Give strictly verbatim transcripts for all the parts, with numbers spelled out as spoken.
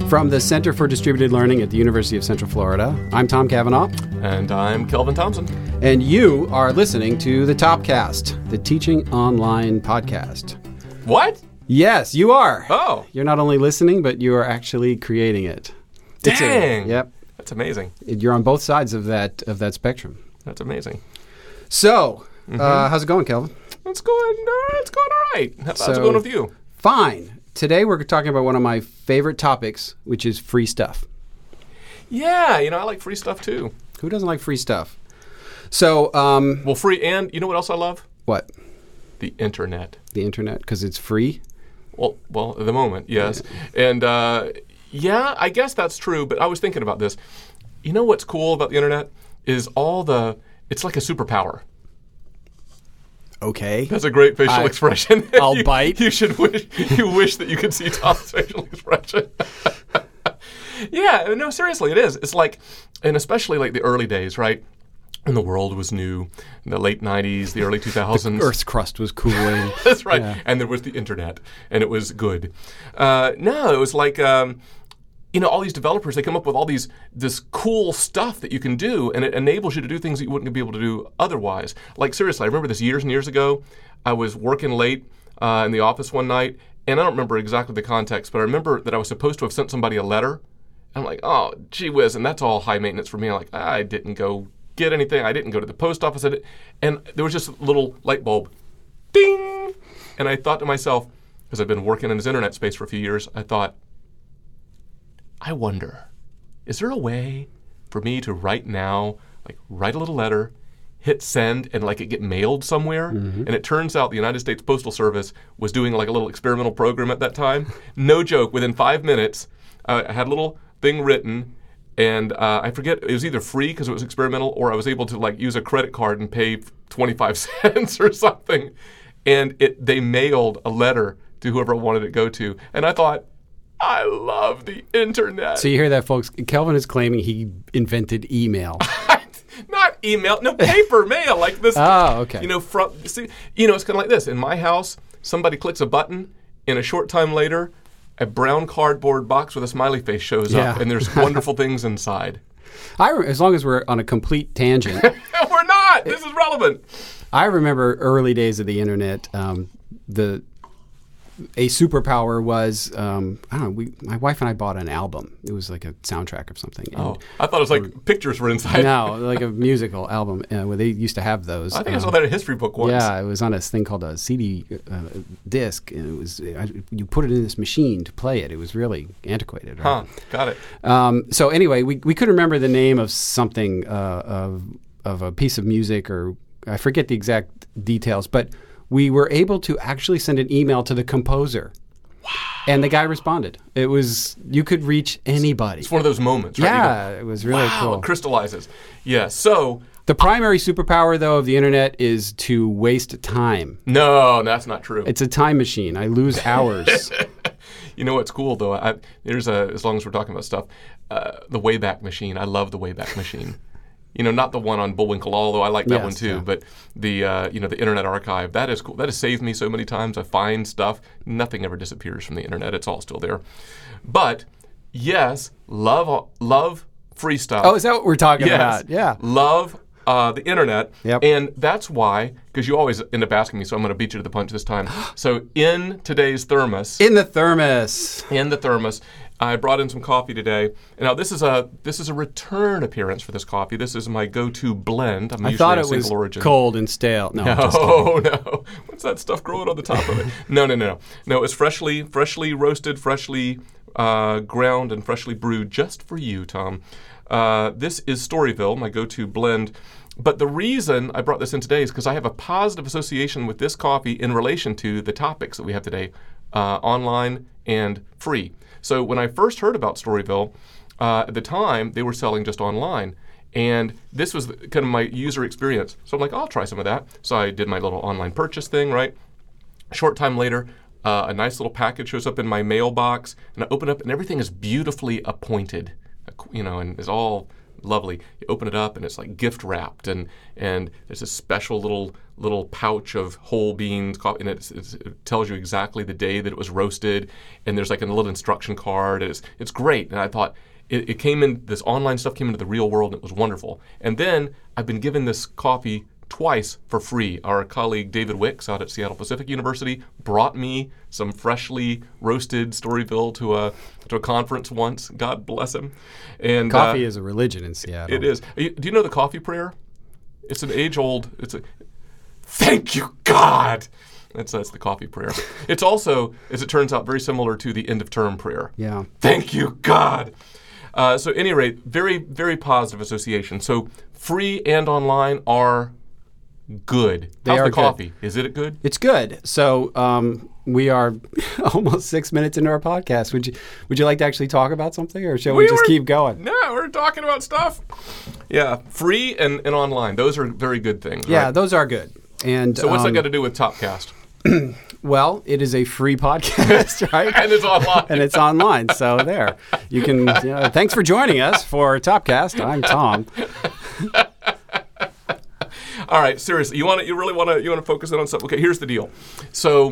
From the Center for Distributed Learning at the University of Central Florida, I'm Tom Cavanaugh. And I'm Kelvin Thompson. And you are listening to the Topcast, the Teaching Online podcast. What? Yes, you are. Oh. You're not only listening, but you are actually creating it. It's Dang. A, yep. That's amazing. You're on both sides of that of that spectrum. That's amazing. So, mm-hmm. uh, how's it going, Kelvin? It's going, uh, it's going all right. How's so, it going with you? Fine. Today we're talking about one of my favorite topics, which is free stuff. Yeah, you know, I like free stuff too. Who doesn't like free stuff? So, um... Well, free, and you know what else I love? What? The internet. The internet, because it's free? Well, well, at the moment, yes. Yeah. And, uh, yeah, I guess that's true, but I was thinking about this. You know what's cool about the internet is all the, it's like a superpower. Okay. That's a great facial I, expression. I'll you, bite. You should wish you wish that you could see Tom's facial expression. Yeah, no, seriously, it is. It's like, and especially like the early days, right? When the world was new, in the late nineties, the early two thousands. The Earth's crust was cooling. That's right. Yeah. And there was the internet, and it was good. Uh, no, it was like, um, you know, all these developers, they come up with all these this cool stuff that you can do, and it enables you to do things that you wouldn't be able to do otherwise. Like, seriously, I remember this years and years ago. I was working late uh, in the office one night, and I don't remember exactly the context, but I remember that I was supposed to have sent somebody a letter. I'm like, oh, gee whiz, and that's all high maintenance for me. I'm like, I didn't go get anything. I didn't go to the post office. I did, and there was just a little light bulb. Ding! And I thought to myself, because I've been working in this internet space for a few years, I thought, I wonder, is there a way for me to right now, like write a little letter, hit send, and like it get mailed somewhere? Mm-hmm. And it turns out the United States Postal Service was doing like a little experimental program at that time. No joke, within five minutes, uh, I had a little thing written, and uh, I forget, it was either free because it was experimental, or I was able to like use a credit card and pay twenty-five cents or something. And it they mailed a letter to whoever I wanted it to go to. And I thought, I love the internet. So you hear that, folks? Kelvin is claiming he invented email. Not email, no, paper mail like this. Oh, okay. You know, from see, you know, it's kind of like this. In my house, somebody clicks a button, and a short time later, a brown cardboard box with a smiley face shows yeah. up, and there's wonderful things inside. I re- as long as we're on a complete tangent. We're not. This is relevant. I remember early days of the internet. Um, the A superpower was, um, I don't know, we, my wife and I bought an album. It was like a soundtrack of something. Oh, I thought it was like or, pictures were inside. No, like a musical album uh, where they used to have those. I think um, I saw that in a history book once. Yeah, it was on a thing called a C D uh, disc. And it was I, you put it in this machine to play it. It was really antiquated. Right? Huh, got it. Um, so anyway, we, we couldn't remember the name of something, uh, of, of a piece of music, or I forget the exact details, but we were able to actually send an email to the composer. Wow. And the guy responded. It was, you could reach anybody. It's one of those moments, right? Yeah, go, it was really wow, cool. It crystallizes. Yeah, so. The primary superpower, though, of the internet is to waste time. No, that's not true. It's a time machine. I lose hours. You know what's cool, though? I, there's a, as long as we're talking about stuff, uh, the Wayback Machine. I love the Wayback Machine. You know, not the one on Bullwinkle, although I like that yes, one too. Yeah. But the uh, you know the Internet Archive, that is cool. That has saved me so many times. I find stuff. Nothing ever disappears from the internet. It's all still there. But yes, love love free stuff. Oh, is that what we're talking yes. about? Yeah, love uh, the internet. Yep. And that's why, because you always end up asking me, so I'm going to beat you to the punch this time. So in today's thermos, in the thermos, in the thermos. I brought in some coffee today. Now this is a this is a return appearance for this coffee. This is my go-to blend. I'm I usually thought a it was origin. cold and stale. No, No, just kidding. no. What's that stuff growing on the top of it? No, no, no, no. It's freshly freshly roasted, freshly uh, ground, and freshly brewed just for you, Tom. Uh, this is Storyville, my go-to blend. But the reason I brought this in today is because I have a positive association with this coffee in relation to the topics that we have today, uh, online and free. So when I first heard about Storyville, uh, at the time, they were selling just online. And this was the, kind of my user experience. So I'm like, I'll try some of that. So I did my little online purchase thing, right? A short time later, uh, a nice little package shows up in my mailbox. And I open up, and everything is beautifully appointed, you know, and is all lovely. You open it up and it's like gift wrapped, and and there's a special little little pouch of whole beans coffee, and it's, it's, it tells you exactly the day that it was roasted, and there's like a little instruction card. And it's it's great. And I thought it, it came in. This online stuff came into the real world, and it was wonderful. And then I've been given this coffee twice for free. Our colleague David Wicks out at Seattle Pacific University brought me some freshly roasted Storyville to a to a conference once. God bless him. And Coffee uh, is a religion in Seattle. it is. Do you know the coffee prayer? It's an age-old. It's a thank you, God. That's that's the coffee prayer. It's also, as it turns out, very similar to the end of term prayer. Yeah. Thank you, God. Uh, so, at any rate, very very positive association. So, free and online are good. They How's are the good. coffee? Is it good? It's good. So um, we are almost six minutes into our podcast. Would you Would you like to actually talk about something, or shall we, We just were- keep going? No, we're talking about stuff. Yeah, free and, and online. Those are very good things. Yeah, right? those are good. And So what's um, that got to do with Topcast? well, it is a free podcast, right? And it's online. and it's online. So there, you can. You know, thanks for joining us for Topcast. I'm Tom. All right, seriously, you want to, you really want to, you want to focus in on something. Okay, here's the deal. So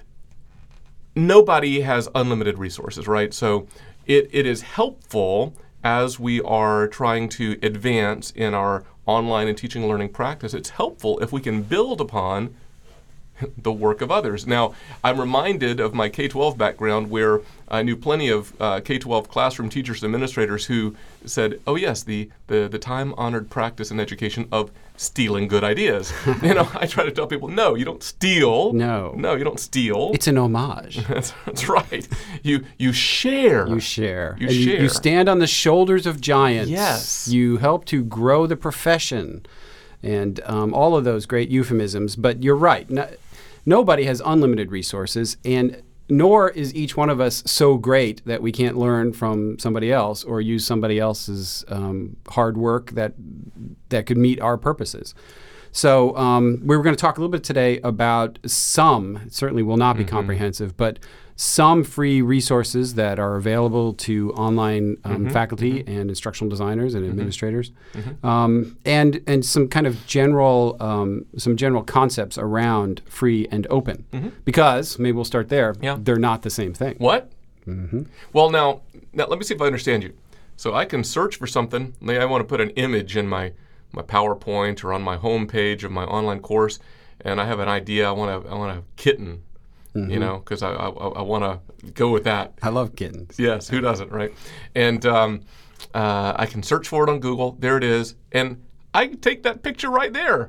nobody has unlimited resources, right? So it, it is helpful as we are trying to advance in our online and teaching and learning practice. It's helpful if we can build upon the work of others. Now, I'm reminded of my K twelve background, where I knew plenty of uh, K twelve classroom teachers and administrators who said, oh yes, the, the, the time-honored practice in education of stealing good ideas. You know, I try to tell people, no, you don't steal. No. No, you don't steal. It's an homage. that's, that's right. You you share. You share. You And share. You stand on the shoulders of giants. Yes. You help to grow the profession, and um, all of those great euphemisms. But you're right. No, nobody has unlimited resources, and nor is each one of us so great that we can't learn from somebody else or use somebody else's um, hard work that that could meet our purposes. So um, we were going to talk a little bit today about some, it certainly will not be Mm-hmm. comprehensive, but some free resources that are available to online um, Mm-hmm. faculty and instructional designers and administrators, um, and and some kind of general um, some general concepts around free and open. Because maybe we'll start there. Mm-hmm. Yeah. They're not the same thing. What? Mm-hmm. Well, now, now let me see if I understand you. So I can search for something. Maybe I want to put an image in my, my PowerPoint or on my home page of my online course, and I have an idea. I want to I want a kitten, you know, because I I, I want to go with that. I love kittens. Yes, who doesn't, right? And um, uh, I can search for it on Google. There it is, and I can take that picture right there.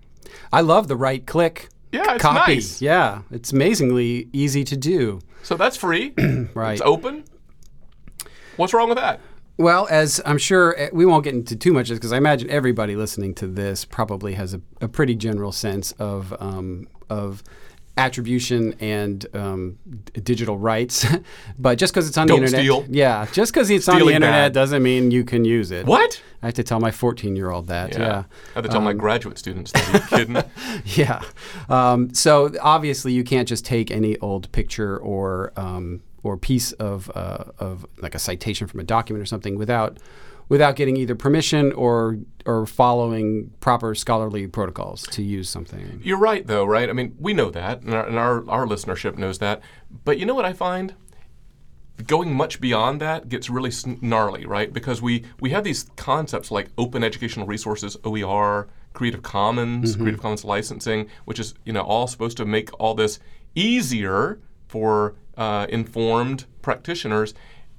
I love the right click. Yeah, it's copy. nice. Yeah, it's amazingly easy to do. So that's free. Right. It's open. What's wrong with that? Well, as I'm sure eh, we won't get into too much of this, because I imagine everybody listening to this probably has a, a pretty general sense of um, of attribution and um, d- digital rights. But just because it's on Don't the internet, steal. yeah, just because it's on the Stealing internet bad. doesn't mean you can use it. What? I have to tell my fourteen-year-old that. Yeah. I have to tell my graduate students that. Are you kidding? Yeah. Um, so obviously you can't just take any old picture or um, or piece of uh, of like a citation from a document or something without without getting either permission or or following proper scholarly protocols to use something. You're right, though, right? I mean, we know that, and our, and our, our listenership knows that. But you know what I find? Going much beyond that gets really gnarly, right? Because we, we have these concepts like open educational resources, O E R, Creative Commons, Mm-hmm. Creative Commons licensing, which is, you know, all supposed to make all this easier for uh, informed practitioners.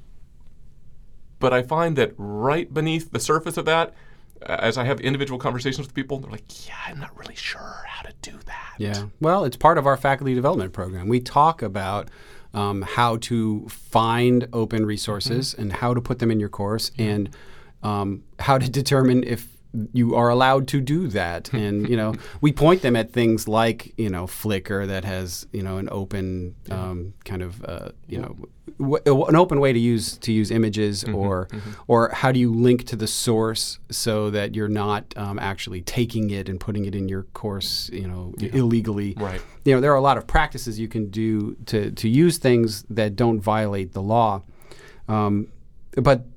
But I find that right beneath the surface of that, uh, as I have individual conversations with people, they're like, yeah, I'm not really sure how to do that. Yeah. Well, it's part of our faculty development program. We talk about um, how to find open resources and how to put them in your course, and um, how to determine if you are allowed to do that. And, you know, we point them at things like, you know, Flickr that has, you know, an open um, kind of, uh, you know, w- an open way to use to use images, Mm-hmm, or or how do you link to the source so that you're not um, actually taking it and putting it in your course, you know, illegally. Right. You know, there are a lot of practices you can do to to use things that don't violate the law. Um, but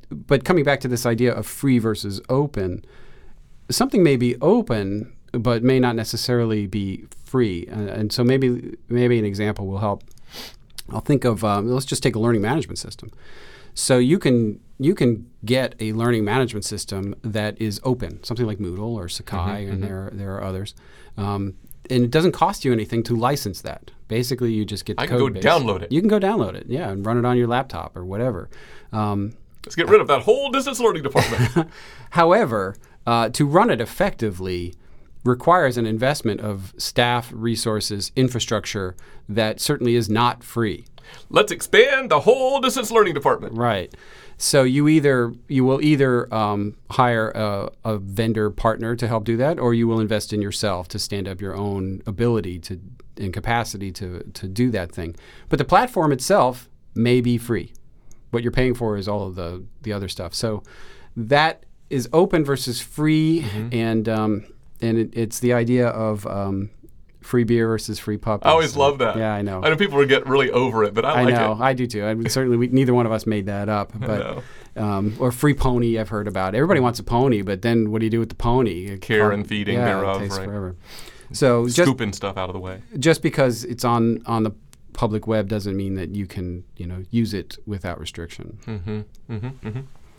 but coming back to this idea of free versus open, something may be open but may not necessarily be free. Uh, and so maybe maybe an example will help. I'll think of um, let's just take a learning management system. So you can you can get a learning management system that is open, something like Moodle or Sakai, Mm-hmm, and mm-hmm. there there are others. Um, and it doesn't cost you anything to license that. Basically, you just get the I can code go base. download it. You can go download it, yeah, and run it on your laptop or whatever. Um, Let's get rid of that whole distance learning department. however, uh, to run it effectively requires an investment of staff, resources, infrastructure that certainly is not free. Let's expand the whole distance learning department. Right. So you either you will either um, hire a, a vendor partner to help do that, or you will invest in yourself to stand up your own ability to and capacity to to do that thing. But the platform itself may be free. What you're paying for is all of the the other stuff. So that is open versus free, mm-hmm. and um, and it, it's the idea of um, free beer versus free puppies. I always love that. Yeah, I know. I know people would get really over it, but I, I like know, it. I do too. I mean, certainly, we, neither one of us made that up. But um, or free pony, I've heard about. Everybody wants a pony, but then what do you do with the pony? Care and feeding yeah, thereof, it takes right? forever. So just scooping stuff out of the way. Just because it's on on the public web doesn't mean that you can you know use it without restriction. Mm-hmm. Mm-hmm. Mm-hmm.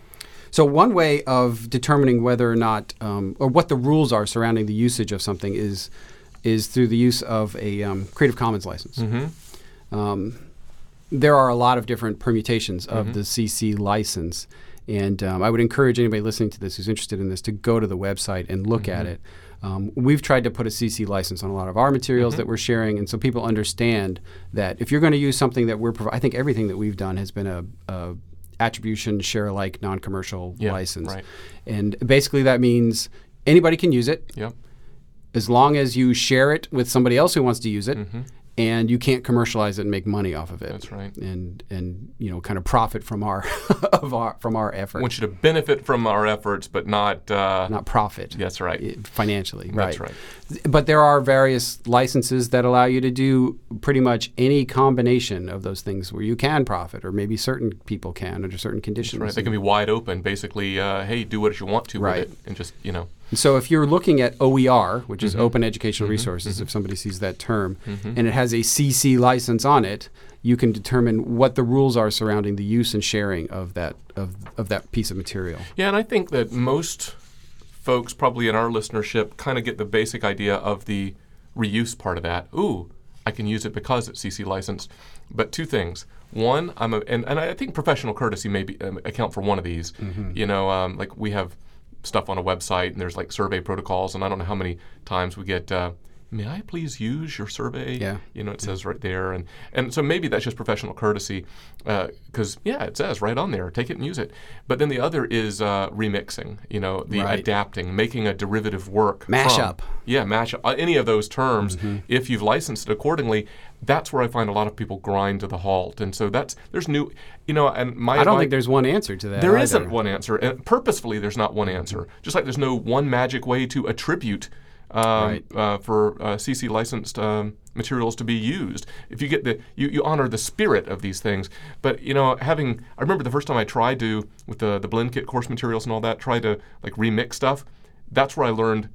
So one way of determining whether or not um, or what the rules are surrounding the usage of something is is through the use of a um, Creative Commons license. Mm-hmm. Um, there are a lot of different permutations of mm-hmm. the C C license, and um, I would encourage anybody listening to this who's interested in this to go to the website and look mm-hmm. at it. Um, we've tried to put a C C license on a lot of our materials mm-hmm. that we're sharing, and so people understand that if you're going to use something that we're providing, I think everything that we've done has been a, a attribution, share alike, non-commercial yeah, license. Right. And basically that means anybody can use it. Yep. As long as you share it with somebody else who wants to use it, mm-hmm. and you can't commercialize it and make money off of it. That's right. And and you know, kind of profit from our of our from our effort. I want you to benefit from our efforts, but not uh, not profit. That's right. Financially, That's right. right. But there are various licenses that allow you to do pretty much any combination of those things where you can profit, or maybe certain people can under certain conditions. That's right. They can be wide open. Basically, uh, hey, do what you want to right. with it, and just you know. So if you're looking at O E R, which is mm-hmm. Open Educational mm-hmm. Resources, mm-hmm. if somebody sees that term, mm-hmm. and it has a C C license on it, you can determine what the rules are surrounding the use and sharing of that of, of that piece of material. Yeah, and I think that most folks probably in our listenership kind of get the basic idea of the reuse part of that. Ooh, I can use it because it's C C licensed. But two things. One, I'm a, and, and I think professional courtesy may be, um, account for one of these. Mm-hmm. You know, um, like we have stuff on a website, and there's like survey protocols, and I don't know how many times we get, uh, may I please use your survey? Yeah. You know, it says right there. And, and so maybe that's just professional courtesy because, uh, yeah, it says right on there, take it and use it. But then the other is uh, remixing, you know, the right. adapting, making a derivative work. Mashup. Yeah, mashup. Uh, any of those terms, mm-hmm. if you've licensed it accordingly, that's where I find a lot of people grind to the halt. And so that's, there's new, you know, and my I don't advice, think there's one answer to that. There either. isn't one answer. And purposefully, there's not one answer. Mm-hmm. Just like there's no one magic way to attribute Um, right. uh, for uh, C C licensed um, materials to be used. If you get the, you, you honor the spirit of these things. But you know, having, I remember the first time I tried to, with the the Blendkit course materials and all that, tried to like remix stuff. That's where I learned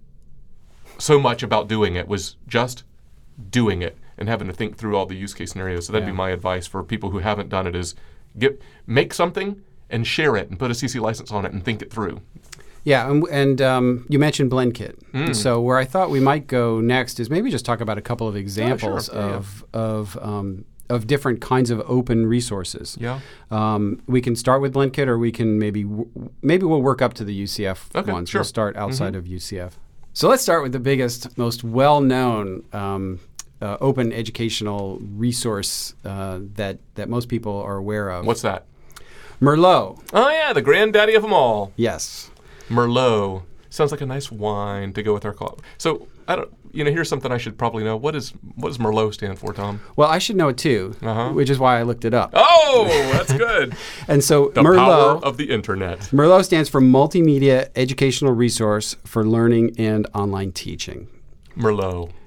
so much about doing it, was just doing it and having to think through all the use case scenarios. So that'd yeah. be my advice for people who haven't done it: is get make something and share it and put a C C license on it and think it through. Yeah, and, and um, you mentioned Blendkit. Mm. So where I thought we might go next is maybe just talk about a couple of examples oh, sure. yeah, of of um, of different kinds of open resources. Yeah. Um, we can start with Blendkit, or we can maybe w- maybe we'll work up to the U C F okay, ones. Sure. We'll start outside mm-hmm. of U C F. So let's start with the biggest, most well-known um, uh, open educational resource uh, that that most people are aware of. What's that? Merlot. Oh yeah, the granddaddy of them all. Yes. Merlot sounds like a nice wine to go with our coffee. So I don't, you know, here's something I should probably know. What is what does Merlot stand for, Tom? Well, I should know it too, uh-huh. which is why I looked it up. Oh, that's good. And so the Merlot, power of the internet. Merlot stands for Multimedia Educational Resource for Learning and Online Teaching. Merlot.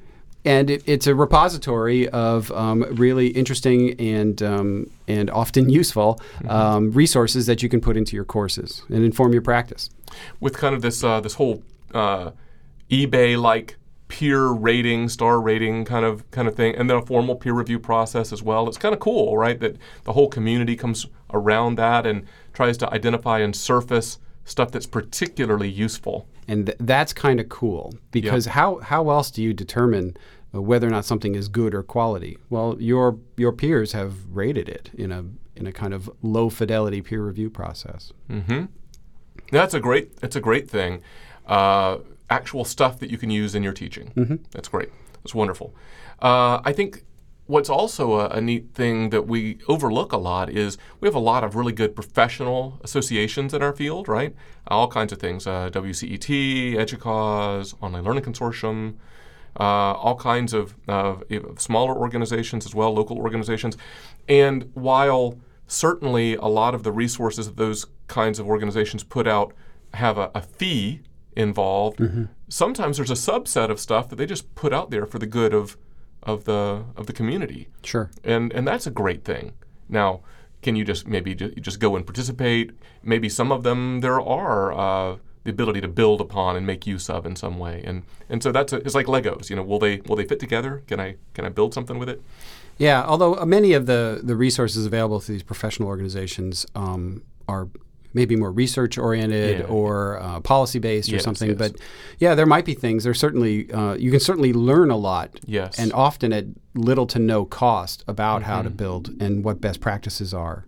and it, it's a repository of um, really interesting and um, and often useful um, resources that you can put into your courses and inform your practice. With kind of this uh, this whole uh, eBay-like peer rating, star rating kind of kind of thing, and then a formal peer review process as well. It's kind of cool, right? That the whole community comes around that and tries to identify and surface stuff that's particularly useful. And th- that's kind of cool because Yep. how how else do you determine uh, whether or not something is good or quality? Well, your your peers have rated it in a in a kind of low fidelity peer review process. Mm-hmm. That's a great that's a great thing. Uh, actual stuff that you can use in your teaching. Mm-hmm. That's great. That's wonderful. Uh, I think what's also a, a neat thing that we overlook a lot is we have a lot of really good professional associations in our field, right? All kinds of things, uh, W C E T, EDUCAUSE, Online Learning Consortium, uh, all kinds of, of, of smaller organizations as well, local organizations. And while certainly a lot of the resources that those kinds of organizations put out have a, a fee involved, mm-hmm. sometimes there's a subset of stuff that they just put out there for the good of of the of the community. Sure. And and that's a great thing. Now, can you just maybe ju- just go and participate? Maybe some of them there are uh, the ability to build upon and make use of in some way. And and so that's a, it's like Legos. You know, will they will they fit together? Can I can I build something with it? Yeah. Although many of the the resources available through these professional organizations um, are maybe more research-oriented Yeah. or uh, policy-based or Yes, something. yes. But yeah, there might be things. There's certainly uh, you can certainly learn a lot, Yes. and often at little to no cost about Mm-hmm. how to build and what best practices are.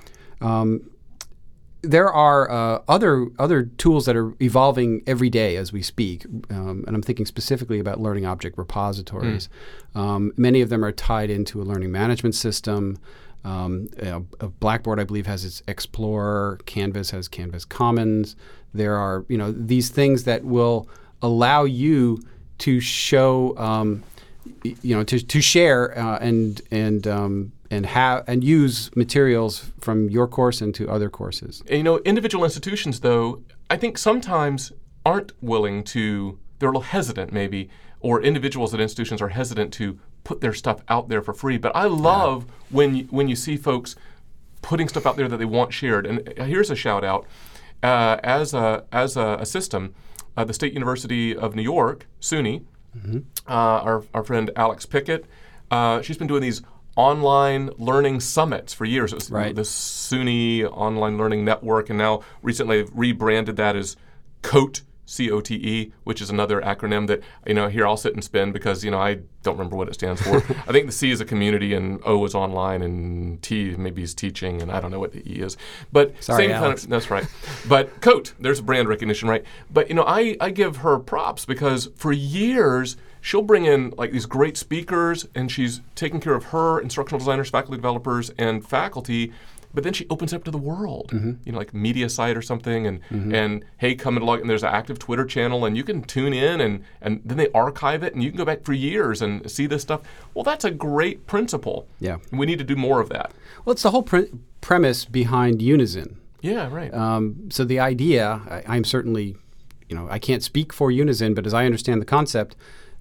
Um, there are uh, other other tools that are evolving every day as we speak, um, and I'm thinking specifically about learning object repositories. Mm. Um, many of them are tied into a learning management system. Um, you know, Blackboard, I believe, has its Explorer. Canvas has Canvas Commons. There are, you know, these things that will allow you to show, um, y- you know, to, to share uh, and and um, and have and use materials from your course into other courses. And, you know, individual institutions, though, I think sometimes aren't willing to. They're a little hesitant, maybe, or individuals at institutions are hesitant to put their stuff out there for free. But I love yeah. when you, when you see folks putting stuff out there that they want shared. And here's a shout out uh, as a as a, a system, uh, the State University of New York, SUNY, mm-hmm. uh, our our friend Alex Pickett, uh, she's been doing these online learning summits for years. It was right. the SUNY Online Learning Network, and now recently they've rebranded that as COTE. C O T E, which is another acronym that, you know, here I'll sit and spin because, you know, I don't remember what it stands for. I think the C is a community and O is online and T maybe is teaching and I don't know what the E is. But Sorry, same Alex. kind of, that's right. But COTE, there's a brand recognition, right? But, you know, I, I give her props because for years she'll bring in like these great speakers and she's taking care of her instructional designers, faculty developers, and faculty. But then she opens it up to the world, mm-hmm. you know, like Mediasite or something, and mm-hmm. and hey, come and log. And there's an active Twitter channel, and you can tune in, and and then they archive it, and you can go back for years and see this stuff. Well, that's a great principle. Yeah, and we need to do more of that. Well, it's the whole pre- premise behind Unizin. Yeah, right. Um, so the idea, I, I'm certainly, you know, I can't speak for Unizin, but as I understand the concept,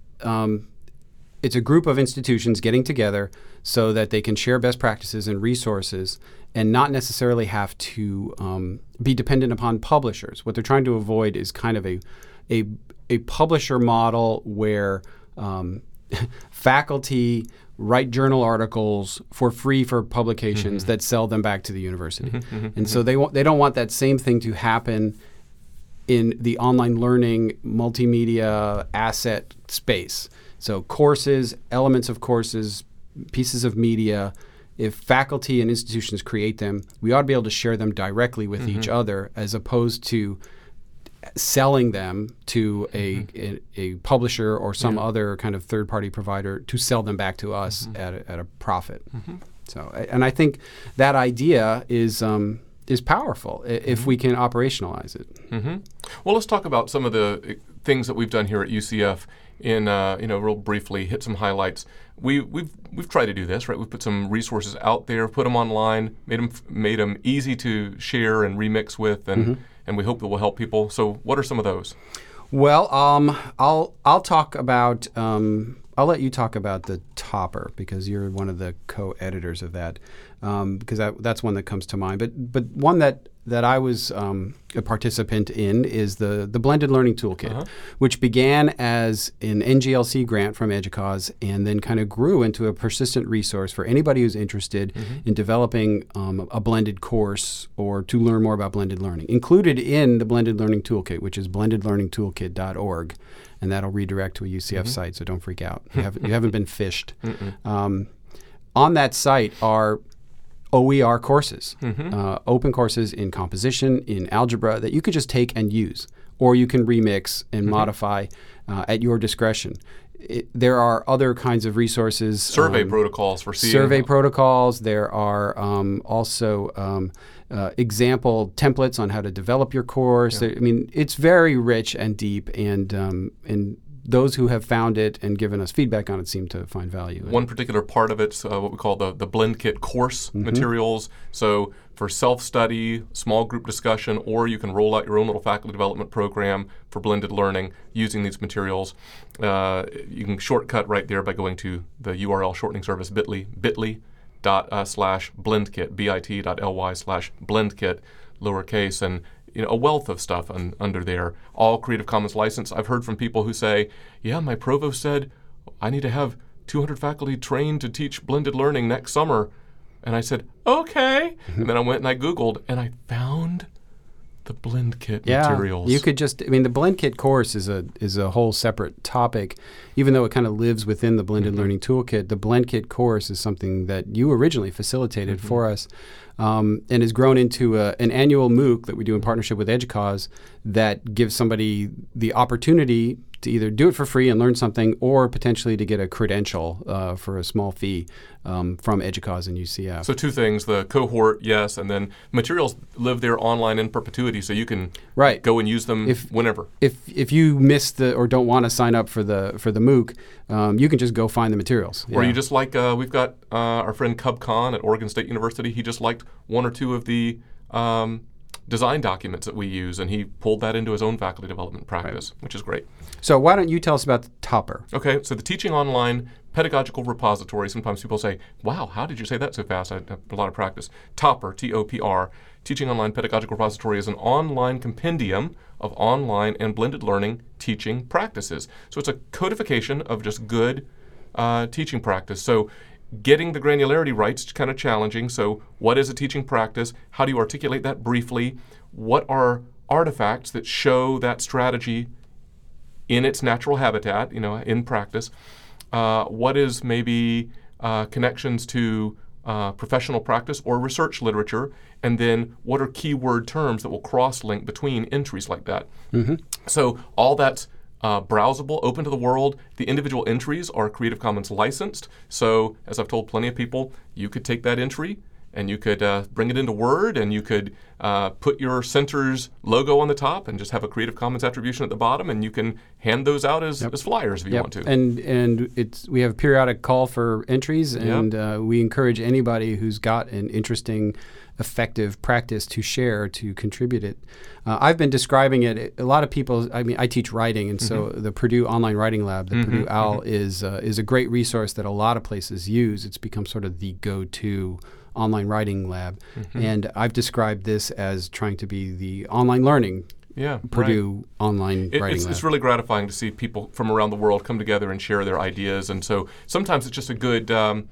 um, it's a group of institutions getting together so that they can share best practices and resources and not necessarily have to um, be dependent upon publishers. What they're trying to avoid is kind of a a, a publisher model where um, faculty write journal articles for free for publications mm-hmm. that sell them back to the university. Mm-hmm, mm-hmm, and mm-hmm. so they want, they don't want that same thing to happen in the online learning multimedia asset space. So courses, elements of courses, pieces of media, if faculty and institutions create them, we ought to be able to share them directly with mm-hmm. each other as opposed to selling them to a, mm-hmm. a, a publisher or some yeah. other kind of third-party provider to sell them back to us mm-hmm. at, a, at a profit. Mm-hmm. So, and I think that idea is um, is powerful mm-hmm. if we can operationalize it. Mm-hmm. Well, let's talk about some of the things that we've done here at U C F. In uh, you know, real briefly, hit some highlights. We we've we've tried to do this, right? We've put some resources out there, put them online, made them made them easy to share and remix with, and mm-hmm. and we hope that will help people. So, what are some of those? Well, um, I'll I'll talk about um, I'll let you talk about the Topper because you're one of the co-editors of that, um, because that, that's one that comes to mind. But but one that that I was um, a participant in is the the Blended Learning Toolkit, uh-huh. which began as an N G L C grant from EDUCAUSE and then kind of grew into a persistent resource for anybody who's interested mm-hmm. in developing um, a blended course or to learn more about blended learning. Included in the Blended Learning Toolkit, which is blended learning toolkit dot org, and that'll redirect to a U C F mm-hmm. site, so don't freak out. You haven't, you haven't been fished. Um, on that site are O E R courses, mm-hmm. uh, open courses in composition, in algebra that you could just take and use, or you can remix and mm-hmm. modify uh, at your discretion. It, there are other kinds of resources. Survey um, protocols for seeing. Survey protocols. There are um, also um, uh, example templates on how to develop your course. Yeah. There, I mean, it's very rich and deep, and um, and those who have found it and given us feedback on it seem to find value. One particular part of it's uh, what we call the, the BlendKit course mm-hmm. materials. So for self-study, small group discussion, or you can roll out your own little faculty development program for blended learning using these materials. Uh, you can shortcut right there by going to the U R L shortening service bit.ly, bit.ly dot uh, slash blendkit, bit.ly slash blendkit, lowercase, and you know, a wealth of stuff un, under there, all Creative Commons license. I've heard from people who say, yeah, my provost said I need to have two hundred faculty trained to teach blended learning next summer. And I said, okay. And then I went and I Googled, and I found the BlendKit yeah, materials. You could just, I mean, the BlendKit course is a is a whole separate topic. Even though it kind of lives within the Blended mm-hmm. Learning Toolkit, the BlendKit course is something that you originally facilitated mm-hmm. for us. Um, and has grown into a, an annual MOOC that we do in partnership with EDUCAUSE that gives somebody the opportunity to either do it for free and learn something, or potentially to get a credential uh, for a small fee um, from EDUCAUSE and U C F. So two things, the cohort, yes, and then materials live there online in perpetuity, so you can right. go and use them if, whenever. If if you miss the or don't want to sign up for the for the MOOC, um, you can just go find the materials. Or yeah. you just like, uh, we've got uh, our friend Cub Khan at Oregon State University, he just liked one or two of the um, design documents that we use, and he pulled that into his own faculty development practice, right. which is great. So why don't you tell us about the Topper? Okay, so the Teaching Online Pedagogical Repository. Sometimes people say, wow, how did you say that so fast? I have a lot of practice. Topper, T O P R, Teaching Online Pedagogical Repository is an online compendium of online and blended learning teaching practices. So it's a codification of just good uh, teaching practice. So getting the granularity right is kind of challenging. So what is a teaching practice? How do you articulate that briefly? What are artifacts that show that strategy in its natural habitat, you know, in practice? Uh, what is maybe uh, connections to uh, professional practice or research literature? And then what are keyword terms that will cross-link between entries like that? Mm-hmm. So all that's Uh, browsable, open to the world. The individual entries are Creative Commons licensed. So, as I've told plenty of people, you could take that entry and you could uh, bring it into Word, and you could uh, put your center's logo on the top and just have a Creative Commons attribution at the bottom, and you can hand those out as, yep. as flyers if you yep. want to. And and it's we have a periodic call for entries, and yep. uh, we encourage anybody who's got an interesting, effective practice to share, to contribute it. Uh, I've been describing it. A lot of people, I mean, I teach writing, and mm-hmm. so the Purdue Online Writing Lab, the mm-hmm. Purdue O W L, mm-hmm. is uh, is a great resource that a lot of places use. It's become sort of the go-to online writing lab. Mm-hmm. And I've described this as trying to be the online learning yeah, Purdue right. online it, writing it's, lab. It's really gratifying to see people from around the world come together and share their ideas. And so sometimes it's just a good um,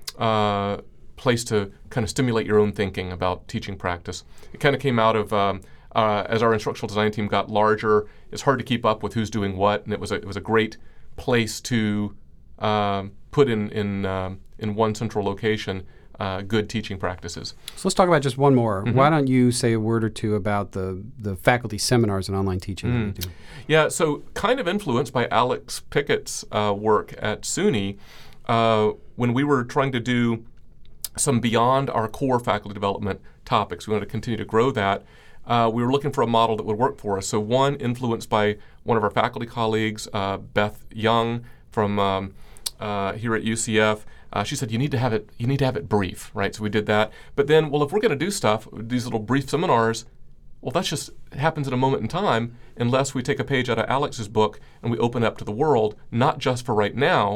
uh, place to kind of stimulate your own thinking about teaching practice. It kind of came out of, um, uh, as our instructional design team got larger, it's hard to keep up with who's doing what, and it was a, it was a great place to um, put in, in, um, in one central location Uh, good teaching practices. So let's talk about just one more. Mm-hmm. Why don't you say a word or two about the, the faculty seminars and online teaching mm. that we do? Yeah, so kind of influenced by Alex Pickett's uh, work at SUNY, uh, when we were trying to do some beyond our core faculty development topics, we wanted to continue to grow that, uh, we were looking for a model that would work for us. So one influenced by one of our faculty colleagues, uh, Beth Young from um, uh, here at U C F. Uh, she said, you need to have it you need to have it brief, right? So we did that. But then, well, if we're going to do stuff, these little brief seminars, well, that just happens at a moment in time unless we take a page out of Alex's book and we open it up to the world, not just for right now,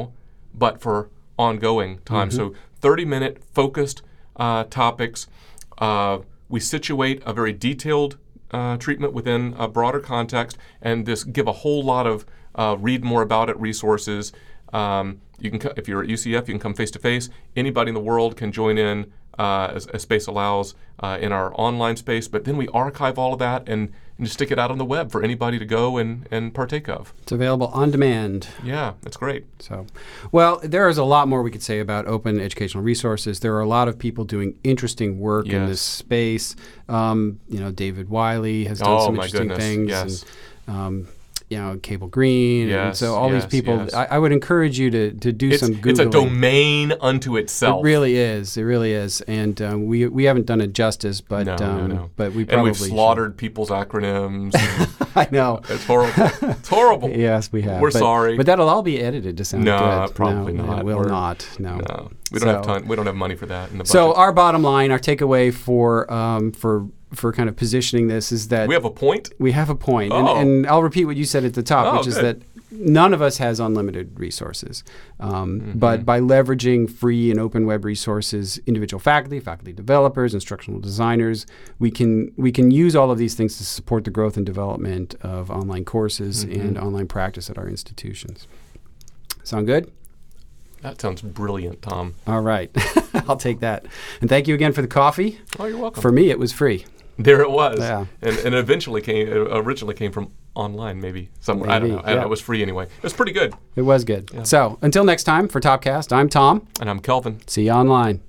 but for ongoing time. So thirty-minute focused uh, topics. Uh, we situate a very detailed uh, treatment within a broader context, and this give a whole lot of uh, read more about it resources. Um, you can, co- if you're at U C F, you can come face to face. Anybody in the world can join in uh, as, as space allows uh, in our online space. But then we archive all of that and, and just stick it out on the web for anybody to go and, and partake of. It's available on demand. Yeah, that's great. So, well, there is a lot more we could say about open educational resources. There are a lot of people doing interesting work Yes. in this space. Um, you know, David Wiley has done Oh, some my interesting goodness, things. yes. And, um, you know, Cable Green. And Yes, so all yes, these people, yes. I, I would encourage you to, to do It's, some Googling. it's a domain unto itself. It really is. It really is. And um, we we haven't done it justice, but No, um, no, no. but we and probably we've slaughtered people's acronyms. I know. It's horrible. It's horrible. Yes, we have. We're But- sorry. But that'll all be edited to sound No, good. probably no, not. It will We're- not. No. No, we don't have So- time. We don't have money for that in the budget. So our bottom line, our takeaway for um, for for kind of positioning this is that we have a point. we have a point. Oh. And, and I'll repeat what you said at the top, Oh, which is good. that none of us has unlimited resources. Um, Mm-hmm. But by leveraging free and open web resources, individual faculty, faculty developers, instructional designers, we can we can use all of these things to support the growth and development of online courses Mm-hmm. and online practice at our institutions. Sound good? That sounds brilliant, Tom. All right. I'll take that. And thank you again for the coffee. Oh, you're welcome. For me, it was free. There it was. Yeah. And, and eventually came, it originally came from online, maybe somewhere. I don't Maybe, know. I don't yeah. know. It was free anyway. It was pretty good. It was good. So until next time, for Topcast, I'm Tom. And I'm Kelvin. See you online.